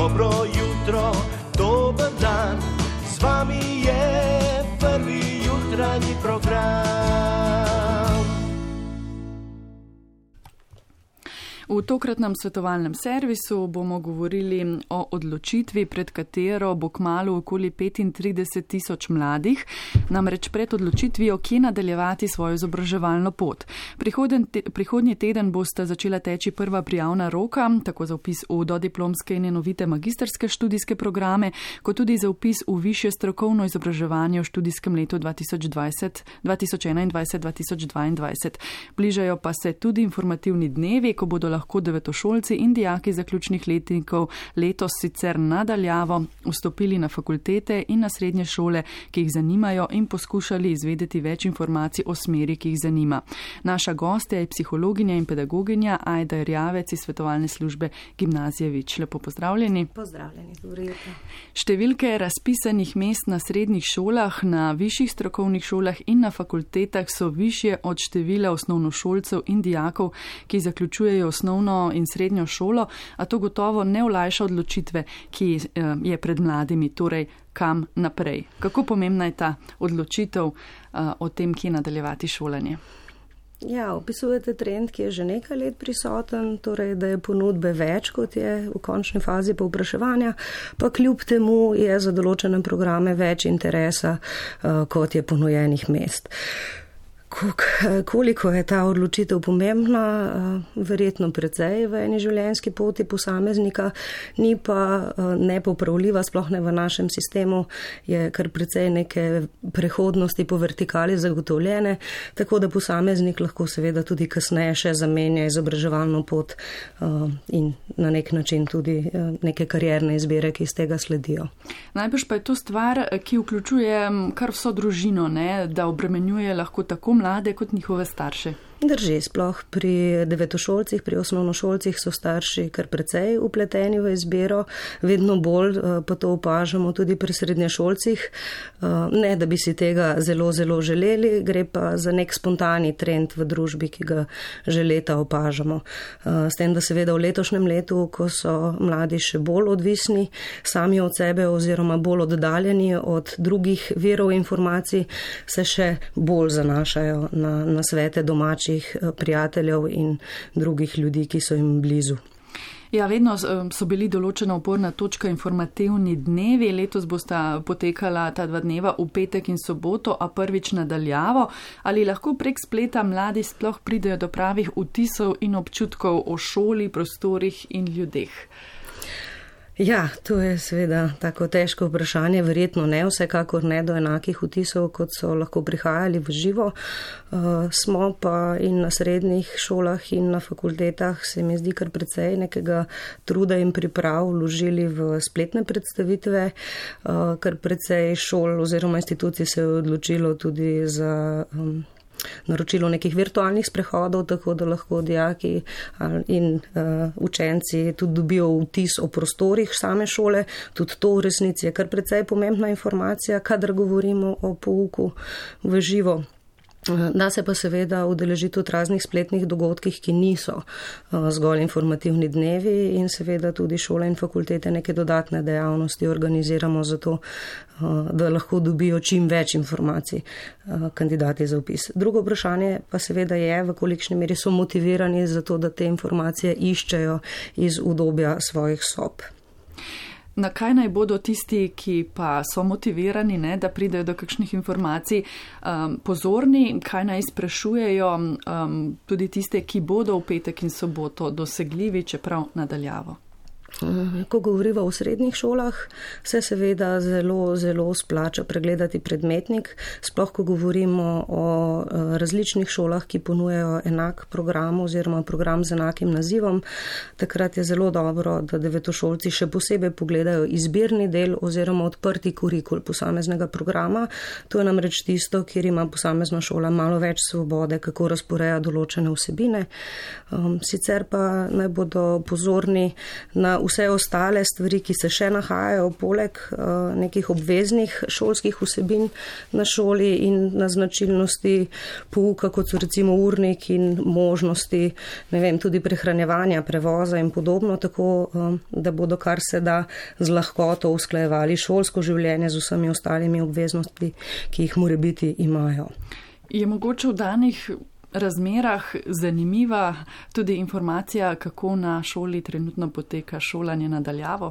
dobro jutro, dober dan. Z vami je prvi jutranji program. V tokratnem svetovalnem servisu bomo govorili o odločitvi, pred katero bo kmalu okoli 35,000 mladih, namreč pred odločitvijo, kje nadaljevati svojo izobraževalno pot. Prihodnji teden bosta začela teči prva prijavna roka, tako za vpis v dodiplomske in enovite magistrske študijske programe, kot tudi za vpis v višje strokovno izobraževanje v študijskem letu 2021-2022. Bližajo pa se tudi informativni dnevi, ko bodo lahko devetošolci in dijaki zaključnih letnikov letos sicer nadaljavo vstopili na fakultete in na srednje šole, ki jih zanimajo, in poskušali izvedeti več informacij o smeri, ki jih zanima. Naša gostja je psihologinja in pedagoginja Ajda Erjavec iz svetovalne službe Gimnazije Vič. Lepo pozdravljeni. Pozdravljeni, dobro jutro. Številke razpisanih mest na srednjih šolah, na višjih strokovnih šolah in na fakultetah so višje od števila osnovnošolcev in dijakov, ki zaključujejo osnovno in srednjo šolo, a to gotovo ne olajša odločitve, ki je pred mladimi, torej kam naprej. Kako pomembna je ta odločitev o tem, kje nadaljevati šolanje? Ja, opisujete trend, ki je že nekaj let prisoten, torej da je ponudbe več, kot je v končni fazi povpraševanja, pa kljub temu je za določene programe več interesa, kot je ponujenih mest. Koliko je ta odločitev pomembna? Verjetno precej v eni življenjski poti posameznika, ni pa nepopravljiva, sploh ne v našem sistemu, je kar precej neke prehodnosti po vertikali zagotovljene, tako da posameznik lahko seveda tudi kasneje še zamenja izobraževalno pot in na nek način tudi neke karierne izbire, ki iz tega sledijo. Najbrž pa je to stvar, ki vključuje kar vso družino, ne? Da obremenjuje lahko tako mlade kot njihove starše. Drži, sploh pri devetošolcih, pri osnovnošolcih so starši kar precej upleteni v izbiro, vedno bolj pa to opažamo tudi pri srednješolcih. Ne, da bi si tega zelo, zelo želeli, gre pa za nek spontani trend v družbi, ki ga že leta opažamo. S tem, da seveda v letošnjem letu, ko so mladi še bolj odvisni sami od sebe oziroma bolj oddaljeni od drugih virov informacij, se še bolj zanašajo na svete domačih prijateljev in drugih ljudi, ki so jim blizu. Ja, vedno so bili določena oporna točka informativni dnevi. Letos bosta potekala ta 2 dneva v petek in soboto, a prvič nadaljavo. Ali lahko prek spleta mladi sploh pridejo do pravih vtisov in občutkov o šoli, prostorih in ljudeh? Ja, to je seveda tako težko vprašanje, verjetno ne, vsekakor ne do enakih vtisov, kot so lahko prihajali v živo. Smo pa in na srednjih šolah in na fakultetah, se mi zdi kar precej nekega truda in priprav vložili v spletne predstavitve, kar precej šol oziroma institucij se je odločilo tudi za naročilo nekih virtualnih sprehodov, tako da lahko dijaki in učenci tudi dobijo vtis o prostorih same šole. Tudi to v resnici je kar precej pomembna informacija, kadar govorimo o pouku v živo. Da se pa seveda udeležiti tudi raznih spletnih dogodkih, ki niso zgolj informativni dnevi, in seveda tudi šole in fakultete neke dodatne dejavnosti organiziramo zato, da lahko dobijo čim več informacij kandidati za vpis. Drugo vprašanje pa seveda je, v kolikšni meri so motivirani za to, da te informacije iščejo iz udobja svojih sob. Na kaj naj bodo tisti, ki pa so motivirani, ne, da pridejo do kakšnih informacij, pozorni, kaj naj sprašujejo tudi tiste, ki bodo v petek in soboto dosegljivi, čeprav nadaljavo? Ko govorimo o srednjih šolah, se seveda zelo, zelo splača pregledati predmetnik, sploh ko govorimo o različnih šolah, ki ponujajo enak program oziroma program z enakim nazivom. Takrat je zelo dobro, da devetošolci še posebej pogledajo izbirni del oziroma odprti kurikul posameznega programa. To je namreč tisto, kjer ima posamezna šola malo več svobode, kako razporeja določene vsebine. Sicer pa naj bodo pozorni na na vse ostale stvari, ki se še nahajajo poleg nekih obveznih šolskih vsebin na šoli in na značilnosti pouka, kot so recimo urnik in možnosti, ne vem, tudi prehranjevanja, prevoza in podobno, tako da bodo kar se da z lahkoto usklajevali šolsko življenje z vsemi ostalimi obveznostmi, ki jih morebiti imajo. Je mogoče v danih razmerah zanimiva tudi informacija, kako na šoli trenutno poteka šolanje nadaljavo?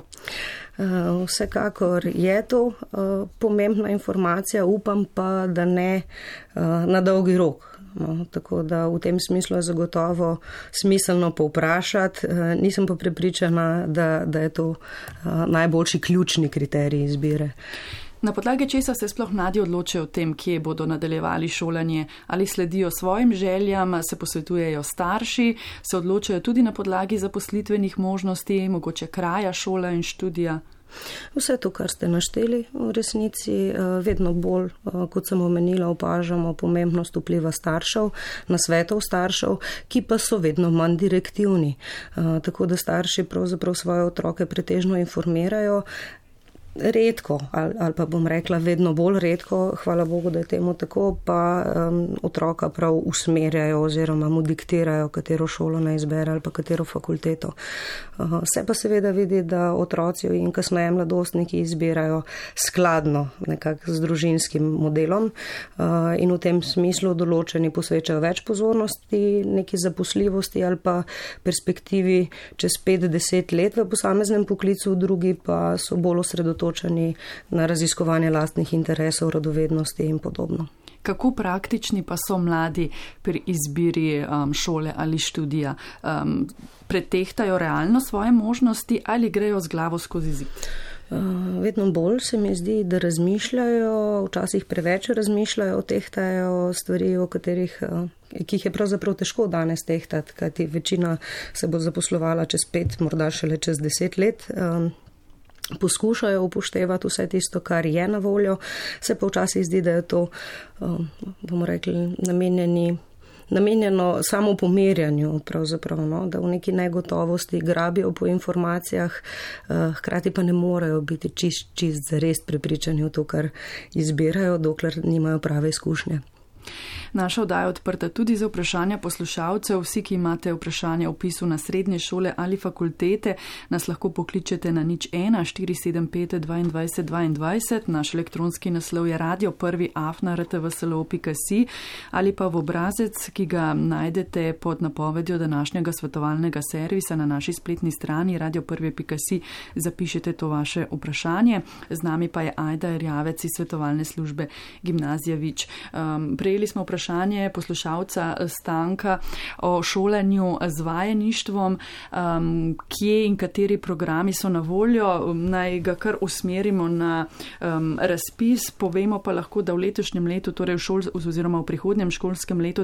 Vsekakor je to pomembna informacija, upam pa, da ne na dolgi rok. No, tako da v tem smislu je zagotovo smiselno povprašati, nisem pa prepričana, da je to najboljši ključni kriterij izbire. Na podlagi česa se sploh mladi odločajo o tem, kje bodo nadaljevali šolanje, ali sledijo svojim željam, se posvetujejo starši, se odločajo tudi na podlagi zaposlitvenih možnosti, mogoče kraja šola in študija? Vse to, kar ste našteli, v resnici vedno bolj, kot sem omenila, opažamo pomembnost vpliva staršev, nasvetov staršev, ki pa so vedno manj direktivni. Tako da starši pravzaprav svoje otroke pretežno informirajo. Redko, ali pa bom rekla vedno bolj redko, hvala Bogu, da je temu tako, pa otroka prav usmerjajo oziroma mu diktirajo, katero šolo naj izbere ali pa katero fakulteto. Se pa seveda vidi, da otroci in kasneje mladostniki izbirajo skladno nekako z družinskim modelom in v tem smislu določeni posvečajo več pozornosti neki zaposljivosti ali pa perspektivi čez 5-10 let v posameznem poklicu, drugi pa so bolj osredotočeni na raziskovanje lastnih interesov, radovednosti in podobno. Kako praktični pa so mladi pri izbiri šole ali študija? Pretehtajo realno svoje možnosti ali grejo z glavo skozi zid? Vedno bolj se mi zdi, da razmišljajo, včasih preveč razmišljajo, tehtajo stvari, o katerih, ki jih je pravzaprav težko danes tehtati, kajti večina se bo zaposlovala čez 5, morda šele čez 10 let. Poskušajo upoštevati vse tisto, kar je na voljo, se pa včasih zdi, da je to, bomo rekli, namenjeno samo pomerjanju, pravzaprav, no, da v neki negotovosti grabijo po informacijah, hkrati pa ne morejo biti čist zares prepričani v to, kar izbirajo, dokler nimajo prave izkušnje. Naša oddaja je odprta tudi za vprašanja poslušalcev. Vsi, ki imate vprašanja o vpisu na srednje šole ali fakultete, nas lahko pokličete na 01 475 22 22. Naš elektronski naslov je radio1@rtvslo.si ali pa v obrazec, ki ga najdete pod napovedjo današnjega svetovalnega servisa na naši spletni strani radio1.si. Zapišete to vaše vprašanje. Z nami pa je Ajda Erjavec iz svetovalne službe Gimnazija Vič. Prejeli smo vprašanje poslušalca Stanka o šolanju z vajeništvom, kje in kateri programi so na voljo. Naj ga kar usmerimo na razpis. Povemo pa lahko, da v letošnjem letu, torej oziroma v prihodnjem školskem letu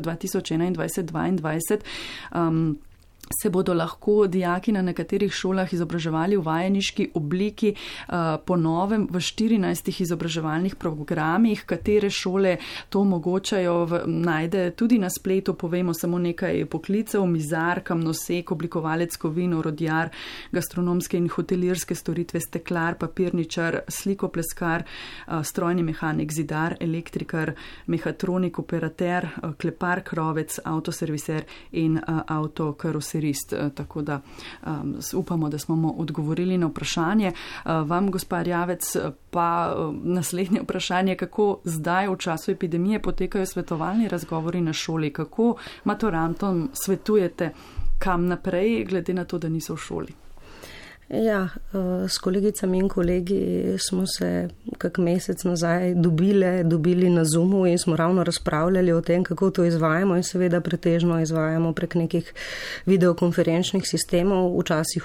2021-2022, se bodo lahko dijaki na nekaterih šolah izobraževali v vajeniški obliki po novem v 14 izobraževalnih programih. Katere šole to omogočajo, najde tudi na spletu. Povemo samo nekaj poklicev: mizar, kamnosek, oblikovalec kovin, orodjar, gastronomske in hotelirske storitve, steklar, papirničar, slikopleskar, strojni mehanik, zidar, elektrikar, mehatronik, operater, klepar, krovec, avtoserviser in avtokaroserist. Tako da upamo, da smo mu odgovorili na vprašanje. Vam, gospa Erjavec, pa naslednje vprašanje: kako zdaj v času epidemije potekajo svetovalni razgovori na šoli? Kako maturantom svetujete, kam naprej, glede na to, da niso v šoli? Ja, s kolegicami in kolegi smo se kak mesec nazaj dobili na Zoomu in smo ravno razpravljali o tem, kako to izvajamo, in seveda pretežno izvajamo prek nekih videokonferenčnih sistemov, včasih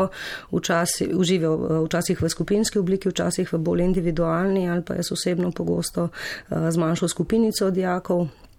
včasih v skupinski obliki, včasih v bolj individualni, ali pa jaz osebno pogosto z manjšo skupinico dijakov.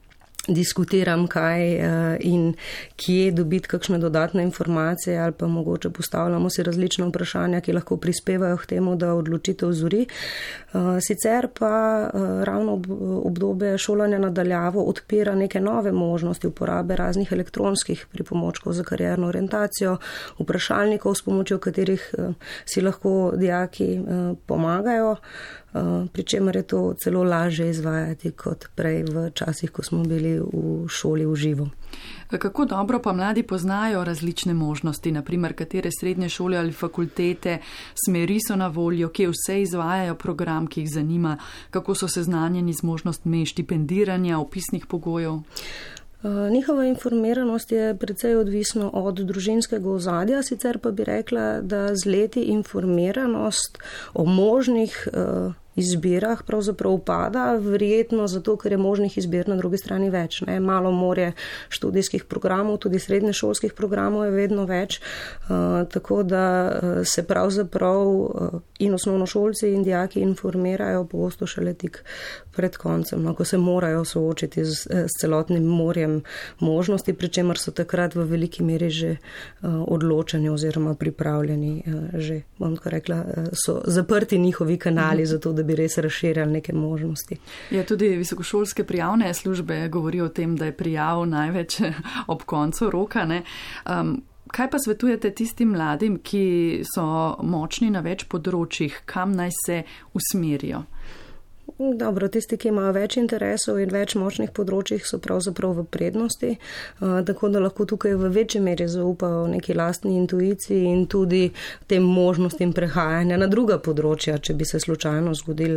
diskutiram, kaj in kje dobiti kakšne dodatne informacije ali pa mogoče postavljamo si različne vprašanja, ki lahko prispevajo k temu, da odločitev zori. Sicer pa ravno obdobje šolanja nadaljavo odpira neke nove možnosti uporabe raznih elektronskih pripomočkov za karierno orientacijo, vprašalnikov, s pomočjo katerih si lahko dijaki pomagajo, pri čemer je to celo lažje izvajati kot prej v časih, ko smo bili v šoli v živo. Kako dobro pa mladi poznajo različne možnosti, naprimer katere srednje šole ali fakultete, smeri so na voljo, kje vse izvajajo program, ki jih zanima, kako so seznanjeni z možnostmi štipendiranja, opisnih pogojev? Njihova informiranost je precej odvisno od družinskega ozadja, sicer pa bi rekla, da z leti informiranost o možnih izbirah pravzaprav upada, verjetno zato, ker je možnih izbir na drugi strani več. Malo morje študijskih programov, tudi srednješolskih programov je vedno več, tako da se pravzaprav in osnovnošolci in dijaki informirajo pogosto šele tik pred koncem, ko se morajo soočiti s celotnim morjem možnosti, pri čemer so takrat v veliki meri že odločeni oziroma pripravljeni, že, bom tako rekla, so zaprti njihovi kanali za to, da bi res razširjali neke možnosti. Ja, tudi visokošolske prijavne službe govorijo o tem, da je prijav največ ob koncu roka, ne? Kaj pa svetujete tistim mladim, ki so močni na več področjih, kam naj se usmerijo? Dobro, tisti, ki imajo več interesov in več močnih področjih, so pravzaprav v prednosti, tako da lahko tukaj v večji meri zaupajo neki lastni intuiciji in tudi tem možnostim prehajanja na druga področja, če bi se slučajno zgodili,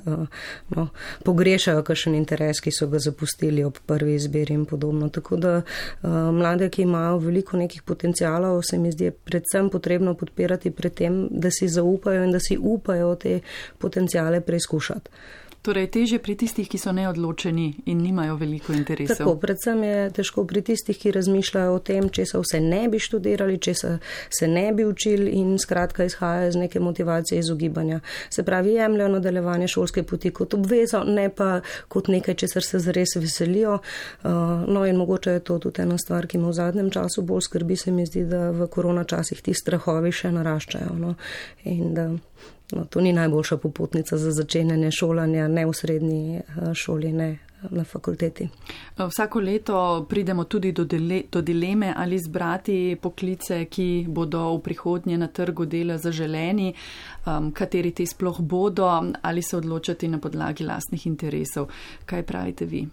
da pogrešajo kakšen interes, ki so ga zapustili ob prvi izbiri in podobno. Tako da mlade, ki imajo veliko nekih potencialov, se mi zdi predvsem potrebno podpirati pred tem, da si zaupajo in da si upajo te potenciale preizkušati. Torej, težje pri tistih, ki so neodločeni in nimajo veliko interesov. Tako, predvsem je težko pri tistih, ki razmišljajo o tem, česa vse ne bi študirali, česa se ne bi učili in skratka izhajajo iz neke motivacije izogibanja. Se pravi, jemljajo nadaljevanje šolske poti kot obvezo, ne pa kot nekaj, česar se zares veselijo. No in mogoče je to tudi ena stvar, ki me v zadnjem času bolj skrbi, se mi zdi, da v korona časih ti strahovi še naraščajo. No? In da to ni najboljša popotnica za začenjanje šolanja, ne v srednji šoli, ne na fakulteti. Vsako leto pridemo tudi do dileme, ali izbrati poklice, ki bodo v prihodnje na trgu dela zaželeni, kateri ti sploh bodo, ali se odločati na podlagi lastnih interesov. Kaj pravite vi?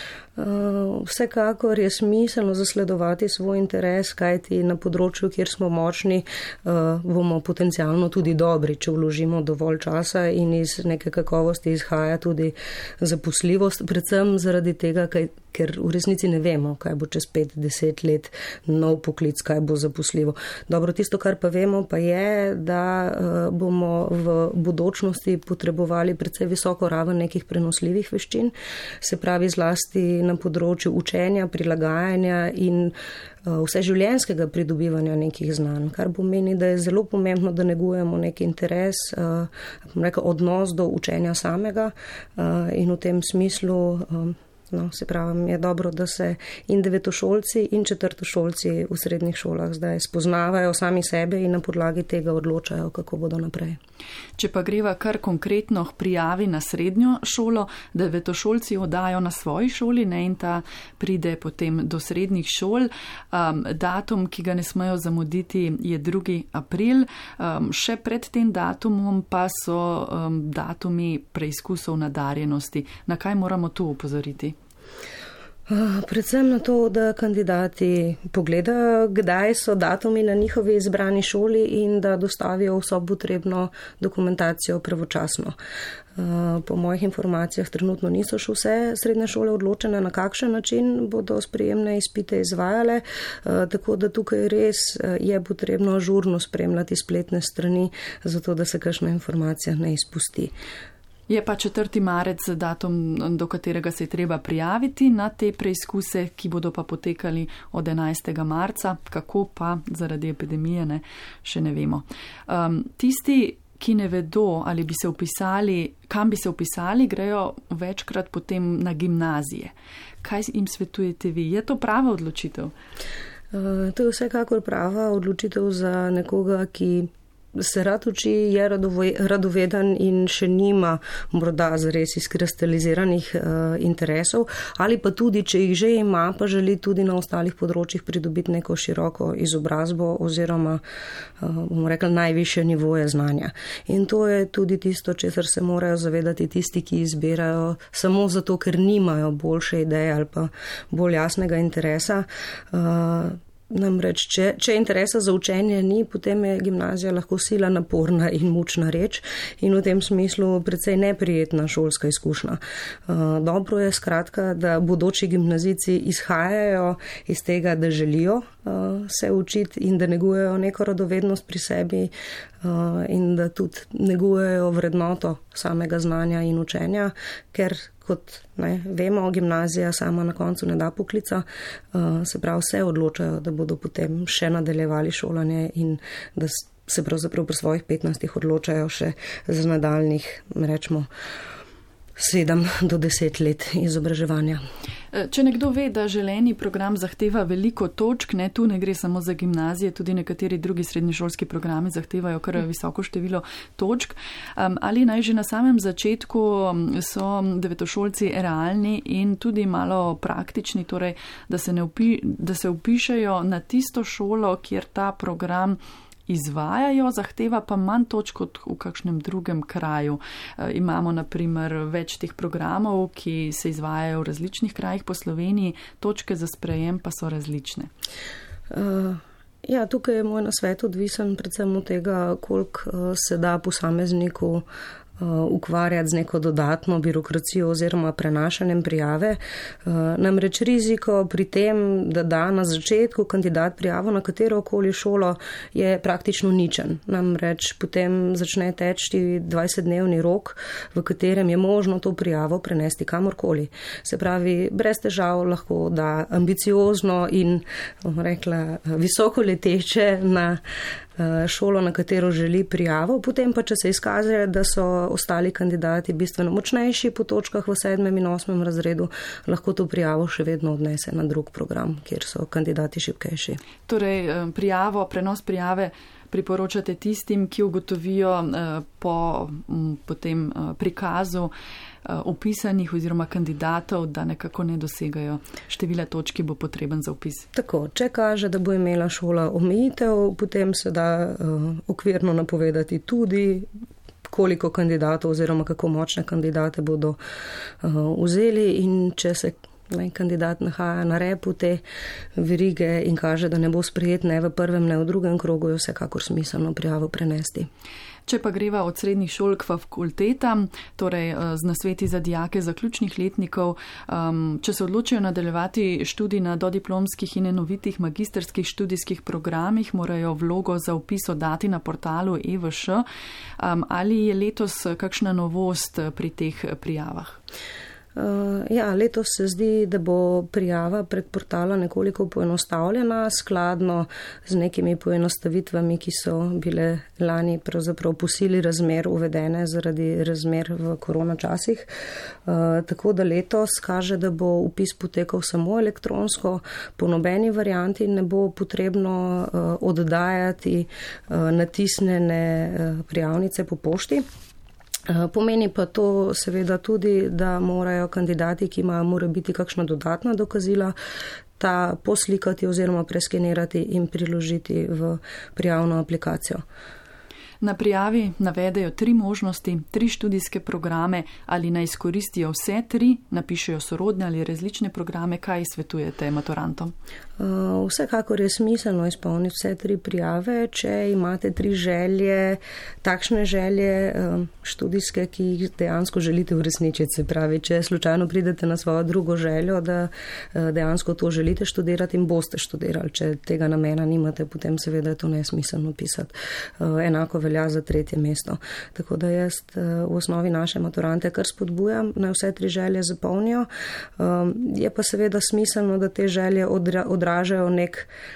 Vsekakor je smiselno zasledovati svoj interes, kajti na področju, kjer smo močni, bomo potencialno tudi dobri, če vložimo dovolj časa in iz neke kakovosti izhaja tudi zaposljivost, predvsem zaradi tega, ker v resnici ne vemo, kaj bo čez 5-10 let nov poklic, kaj bo zaposljivo. Dobro, tisto, kar pa vemo, pa je, da bomo v bodočnosti potrebovali predvsej visoko raven nekih prenosljivih veščin, se pravi zlasti na področju učenja, prilagajanja in vseživljenjskega pridobivanja nekih znanj, kar pomeni, da je zelo pomembno, da negujemo nek interes, odnos do učenja samega in v tem smislu se pravi, je dobro, da se in devetošolci in četrtošolci v srednjih šolah zdaj spoznavajo sami sebe in na podlagi tega odločajo, kako bodo naprej. Če pa greva kar konkretno prijavi na srednjo šolo, devetošolci oddajo na svoji šoli, ne, in ta pride potem do srednjih šol. Datum, ki ga ne smejo zamuditi, je 2. april. Še pred tem datumom pa so datumi preizkusov nadarjenosti. Na kaj moramo tu upozoriti? Predvsem na to, da kandidati pogledajo, kdaj so datumi na njihovi izbrani šoli in da dostavijo vso potrebno dokumentacijo pravočasno. Po mojih informacijah trenutno niso še vse srednje šole odločene, na kakšen način bodo sprejemne izpite izvajale, tako da tukaj res je potrebno ažurno spremljati spletne strani, zato da se kakšna informacija ne izpusti. Je pa 4. marec datum, do katerega se je treba prijaviti na te preizkuse, ki bodo pa potekali od 11. marca, kako pa zaradi epidemije, še ne vemo. Tisti, ki ne vedo, ali bi se upisali, kam bi se upisali, grejo večkrat potem na gimnazije. Kaj jim svetujete vi? Je to prava odločitev? To je vsekakor prava odločitev za nekoga, ki se rad uči, je radoveden in še nima morda zares izkristaliziranih interesov, ali pa tudi, če jih že ima, pa želi tudi na ostalih področjih pridobiti neko široko izobrazbo oziroma, bomo rekli, najvišje nivoje znanja. In to je tudi tisto, česar se morajo zavedati tisti, ki izbirajo samo zato, ker nimajo boljše ideje ali pa bolj jasnega interesa. Namreč, če interesa za učenje ni, potem je gimnazija lahko sila naporna in mučna reč in v tem smislu precej neprijetna šolska izkušnja. Dobro je skratka, da bodoči gimnazijci izhajajo iz tega, da želijo se učiti in da negujejo neko radovednost pri sebi in da tudi negujejo vrednoto samega znanja in učenja, ker kot vemo, gimnazija sama na koncu ne da poklica, se pravi vse odločajo, da bodo potem še nadaljevali šolanje in da se pravzaprav pri svojih 15 odločajo še za nadaljnih, rečemo, 7 do 10 let izobraževanja. Če nekdo ve, da želeni program zahteva veliko točk, tu ne gre samo za gimnazije, tudi nekateri drugi srednješolski programi zahtevajo kar visoko število točk, ali naj že na samem začetku so devetošolci realni in tudi malo praktični, torej da se vpišejo na tisto šolo, kjer ta program izvajajo, zahteva pa manj točk kot v kakšnem drugem kraju. Imamo naprimer več teh programov, ki se izvajajo v različnih krajih po Sloveniji, točke za sprejem pa so različne. Ja, tukaj je moj nasvet odvisen predvsem od tega, koliko se da posamezniku ukvarjati z neko dodatno birokracijo oziroma prenašanjem prijave. Namreč riziko pri tem, da na začetku kandidat prijavo na katerokoli šolo, je praktično ničen. Namreč potem začne teči 20-dnevni rok, v katerem je možno to prijavo prenesti kamorkoli. Se pravi, brez težav lahko da ambiciozno in, rekla, visoko leteče na šolo, na katero želi prijavo, potem pa, če se izkaže, da so ostali kandidati bistveno močnejši po točkah v 7. in 8. razredu, lahko to prijavo še vedno odnese na drug program, kjer so kandidati šibkejši. Torej, prenos prijave priporočate tistim, ki ugotovijo po tem prikazu upisanih oziroma kandidatov, da nekako ne dosegajo števila točk, ki bo potreben za upis. Tako, če kaže, da bo imela šola omejitev, potem se da okvirno napovedati tudi, koliko kandidatov oziroma kako močne kandidate bodo vzeli in če se kandidat nahaja na repu te verige in kaže, da ne bo sprejet ne v prvem, ne v drugem krogu, je vsekakor smiselno prijavo prenesti. Če pa greva od srednjih šol k fakultetam, torej z nasveti za dijake zaključnih letnikov, če se odločijo nadaljevati študij na dodiplomskih in enovitih magistrskih študijskih programih, morajo vlogo za vpis oddati na portalu EVŠ. Ali je letos kakšna novost pri teh prijavah? Ja, letos se zdi, da bo prijava prek portala nekoliko poenostavljena, skladno z nekimi poenostavitvami, ki so bile lani pravzaprav po sili razmer uvedene zaradi razmer v koronačasih. Tako da letos kaže, da bo vpis potekal samo elektronsko, po nobeni varianti ne bo potrebno oddajati natisnjene prijavnice po pošti. Pomeni pa to seveda tudi, da morajo kandidati, ki imajo mora biti kakšna dodatna dokazila, ta poslikati oziroma preskenirati in priložiti v prijavno aplikacijo. Na prijavi navedejo 3 možnosti, 3 študijske programe, ali naj izkoristijo vse 3, napišejo sorodne ali različne programe. Kaj svetujete maturantom? Vsekakor je smiselno izpolniti vse 3 prijave, če imate 3 želje, takšne želje študijske, ki jih dejansko želite uresničiti. Se pravi, če slučajno pridete na svojo drugo željo, da dejansko to želite študirati in boste študirali. Če tega namena nimate, potem seveda je to nesmiselno pisati. Enako velja za 3. mesto. Tako da jaz v osnovi naše maturante kar spodbujam, naj vse 3 želje zapolnijo. Je pa seveda smiselno, da te želje odražajo nek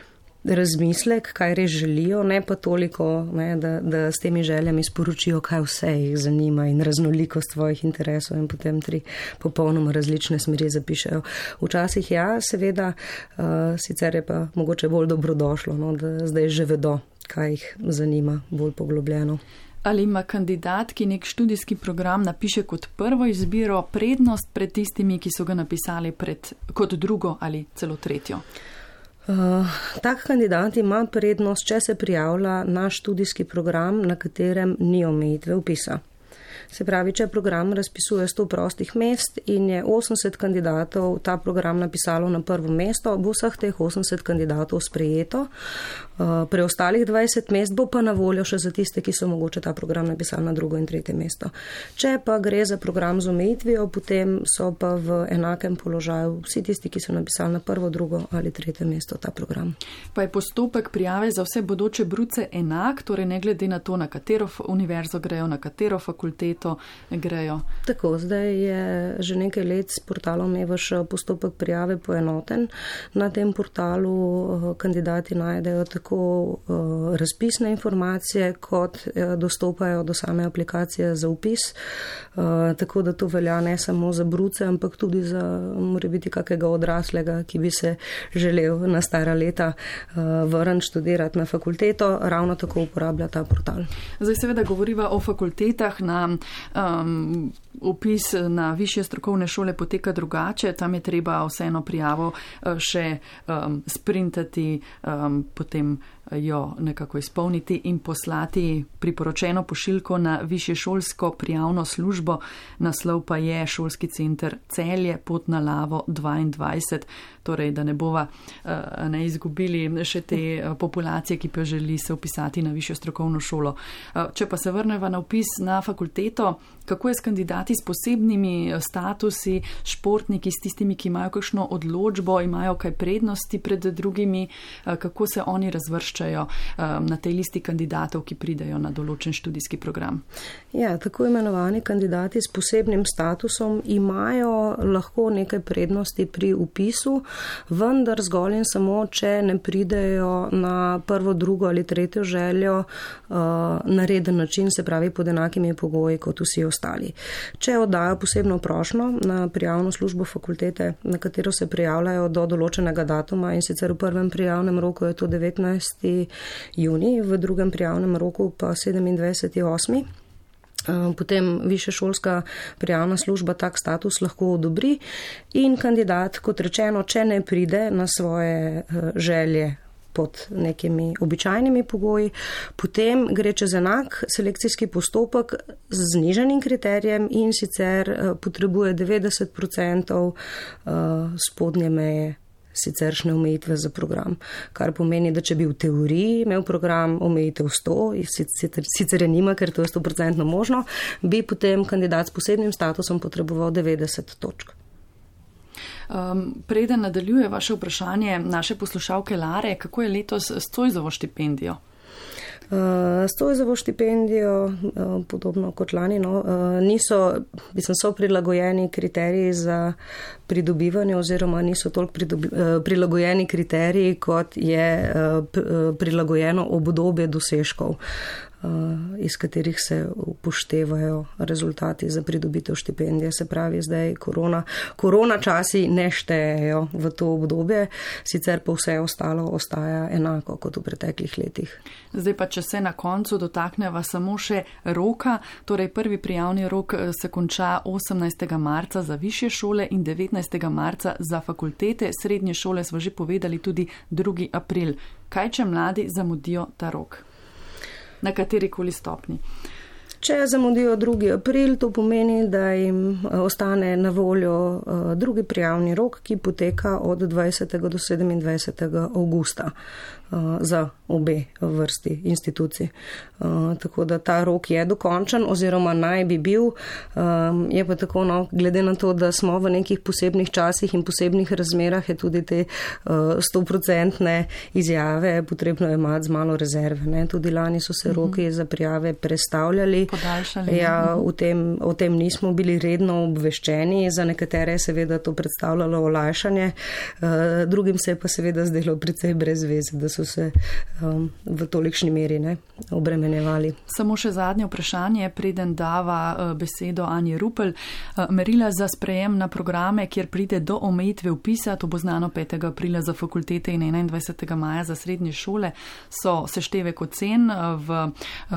razmislek, kaj res želijo, ne pa toliko, da s temi željami sporočijo, kaj vse jih zanima in raznolikost svojih interesov in potem 3 popolnoma različne smeri zapišejo. Včasih seveda, sicer je pa mogoče bolj dobrodošlo, da zdaj že vedo, kaj jih zanima bolj poglobljeno. Ali ima kandidat, ki nek študijski program napiše kot prvo izbiro, prednost pred tistimi, ki so ga napisali kot drugo ali celo tretjo? Tak kandidat ima prednost, če se prijavlja na študijski program, na katerem ni omejitve vpisa. Se pravi, če program razpisuje 100 prostih mest in je 80 kandidatov ta program napisalo na prvo mesto, bo vseh teh 80 kandidatov sprejeto. Preostalih 20 mest bo pa na voljo še za tiste, ki so mogoče ta program napisali na drugo in tretje mesto. Če pa gre za program z omejitvijo, potem so pa v enakem položaju vsi tisti, ki so napisali na prvo, drugo ali tretje mesto ta program. Pa je postopek prijave za vse bodoče bruce enak, torej ne glede na to, na katero univerzo grejo, na katero fakulteto grejo? Tako, zdaj je že nekaj let s portalom EVŠ postopek prijave poenoten. Na tem portalu kandidati najdejo tako razpisne informacije, kot dostopajo do same aplikacije za vpis. Tako da to velja ne samo za bruce, ampak tudi za morebiti kakega odraslega, ki bi se želel na stara leta vrniti študirati na fakulteto, ravno tako uporablja ta portal. Zdaj seveda govoriva o fakultetah. Vpis na višje strokovne šole poteka drugače, tam je treba vseeno prijavo še sprintati, potem jo nekako izpolniti in poslati priporočeno pošiljko na višješolsko prijavno službo. Naslov pa je Šolski center Celje, Potna Lavo 22, torej da ne bova ne izgubili še te populacije, ki pa želi se vpisati na višjo strokovno šolo. Če pa se vrneva na vpis na fakulteto, kako je s kandidati s posebnimi statusi, športniki, s tistimi, ki imajo kakšno odločbo, imajo kaj prednosti pred drugimi, kako se oni razvrščajo na tej listi kandidatov, ki pridejo na določen študijski program? Ja, tako imenovani kandidati s posebnim statusom imajo lahko nekaj prednosti pri vpisu, vendar zgolj in samo, če ne pridejo na prvo, drugo ali tretjo željo na reden način, se pravi pod enakimi pogoji kot vsi ostali. Če oddajo posebno prošnjo na prijavno službo fakultete, na katero se prijavljajo do določenega datuma, in sicer v prvem prijavnem roku je to 19. junij, v drugem prijavnem roku pa 27.8. Potem višješolska prijavna služba tak status lahko odobri in kandidat, kot rečeno, če ne pride na svoje želje pod nekimi običajnimi pogoji, potem gre čez enak selekcijski postopek z znižanim kriterijem in sicer potrebuje 90% spodnje meje siceršne omejitve za program, kar pomeni, da če bi v teoriji imel program omejitev 100, sicer je nima, ker to je 100% možno, bi potem kandidat s posebnim statusom potreboval 90 točk. Preden nadaljuje vaše vprašanje naše poslušalke Lare, kako je letos s Zoisovo štipendijo? S Zoisovo štipendijo, podobno kot lani, so prilagojeni kriteriji za pridobivanje oziroma niso toliko prilagojeni kriteriji, kot je prilagojeno obdobje dosežkov, iz katerih se upoštevajo rezultati za pridobitev štipendije. Se pravi, zdaj korona časi ne štejejo v to obdobje, sicer pa vse ostalo ostaja enako kot v preteklih letih. Zdaj pa, če se na koncu dotakneva samo še roka, torej prvi prijavni rok se konča 18. marca za višje šole in 19. marca za fakultete, srednje šole smo že povedali tudi 2. april. Kaj, če mladi zamudijo ta rok? Na katerikoli stopni? Če zamudijo 2. april, to pomeni, da jim ostane na voljo drugi prijavni rok, ki poteka od 20. do 27. avgusta za obe vrsti institucij. Tako da ta rok je dokončen oziroma naj bi bil. Je pa tako, glede na to, da smo v nekih posebnih časih in posebnih razmerah, je tudi te 100% izjave potrebno imati z malo rezerve. Ne? Tudi lani so se roki za prijave prestavljali. Podaljšali. Ja, o tem nismo bili redno obveščeni. Za nekatere je seveda to predstavljalo olajšanje. Drugim se je pa seveda zdelo precej brez veze, da so se v tolikšni meri obremenjevali. Samo še zadnje vprašanje, preden dava besedo Anji Rupel. Merila za sprejem na programe, kjer pride do omejitve vpisa, to bo znano 5. aprila za fakultete in 21. maja za srednje šole, so seštevek ocen v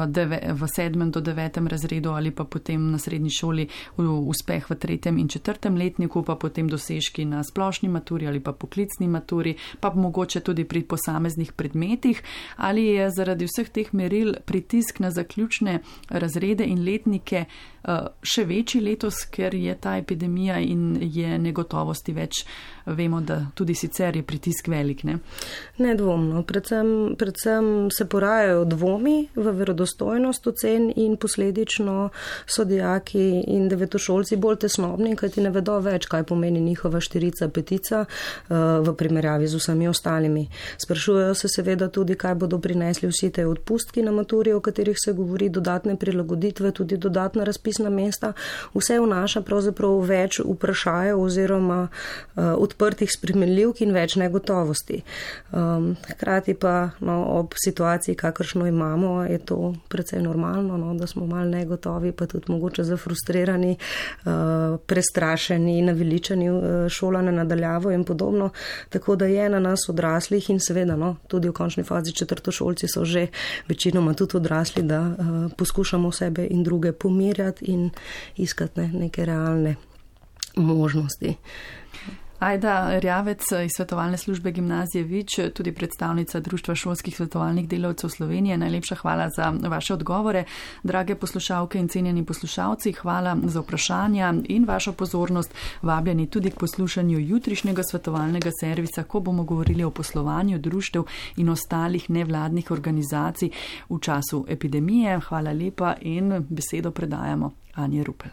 7. do 9. razredu ali pa potem na srednji šoli uspeh v 3. in 4. letniku, pa potem dosežki na splošni maturi ali pa poklicni maturi, pa mogoče tudi pri posameznih predmetih. Ali je zaradi vseh teh meril pritisk na zaključne razrede in letnike še večji letos, ker je ta epidemija in je negotovosti več? Vemo, da tudi sicer je pritisk velik, ne? Nedvomno. Predvsem se porajajo dvomi v verodostojnost ocen in posledično so dijaki in devetošolci bolj tesnobni, kajti ne vedo več, kaj pomeni njihova štirica, petica v primerjavi z vsemi ostalimi. Sprašujejo se seveda tudi, kaj bodo prinesli vsi te odpustki na maturi, o katerih se govori, dodatne prilagoditve, tudi dodatna razpisna mesta. Vse vnaša pravzaprav več vprašajev oziroma odprtih spremenljivk in več negotovosti. Hkrati pa ob situaciji, kakršno imamo, je to precej normalno, da smo malo negotovi, pa tudi mogoče zafrustrirani, prestrašeni, naveličani šolane nadaljavo in podobno. Tako da je na nas odraslih in seveda tudi v končni fazi četrtošolci so že večinoma tudi odrasli, da poskušamo sebe in druge pomirjati in iskati neke realne možnosti. Ajda Rjavec iz Svetovalne službe Gimnazije Vič, tudi predstavnica Društva šolskih svetovalnih delavcev Slovenije. Najlepša hvala za vaše odgovore. Drage poslušalke in cenjeni poslušalci, hvala za vprašanja in vašo pozornost. Vabljeni tudi k poslušanju jutrišnjega svetovalnega servisa, ko bomo govorili o poslovanju društev in ostalih nevladnih organizacij v času epidemije. Hvala lepa in besedo predajamo Anji Rupel.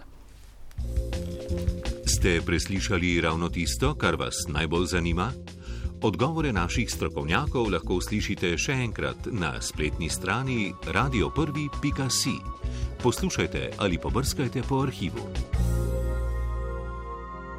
Ste preslišali ravno tisto, kar vas najbolj zanima? Odgovore naših strokovnjakov lahko uslišite še enkrat na spletni strani radioprvi.si. Poslušajte ali pobrskajte po arhivu.